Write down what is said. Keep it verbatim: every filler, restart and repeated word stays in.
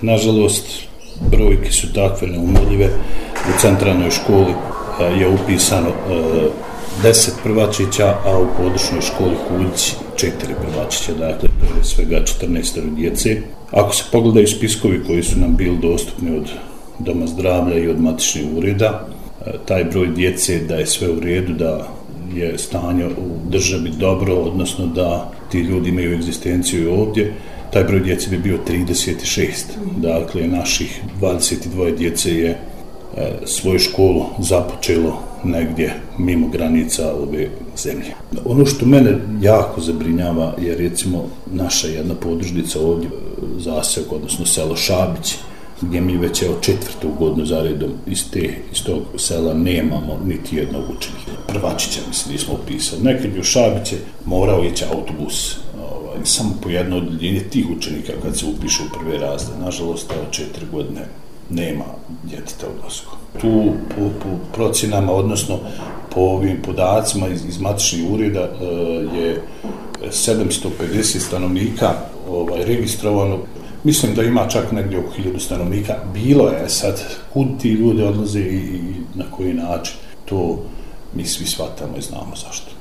Nažalost, brojke su takve neumoljive. U centralnoj školi je upisano deset prvačića, a u područnoj školi Kuljić četiri prvačića, dakle to je svega četrnaest djece. Ako se pogledaju spiskovi koji su nam bili dostupni od Doma zdravlja i od matičnih ureda, taj broj djece da je sve u redu, da je stanje u državi dobro, odnosno da ti ljudi imaju egzistenciju ovdje, taj broj djece bi bio trideset šest. Dakle, naših dvadeset dva djece je svoju školu započelo negdje mimo granica ove zemlje. Ono što mene jako zabrinjava je recimo naša jedna podružnica ovdje, zaseok, odnosno selo Šabić, gdje mi već evo četvrtu godinu zaredom iz, te, iz tog sela nemamo niti jednog učenika. Prvačića mislim nismo upisali. Nekad bi u Šabiće morao ići autobus, ovaj, samo po jedno odjeljenje tih učenika kad se upišu u prve razrede. Nažalost, evo četiri godine nema djeteta u dosku. Tu po, po procjenama, odnosno po ovim podacima iz, iz matičnih ureda e, je sedamsto pedeset stanovnika ovaj, registrovano. Mislim da ima čak negdje oko hiljadu stanovnika. Bilo je sad, kud ti ljudi odlaze i, i na koji način, to mi svi shvatamo i znamo zašto.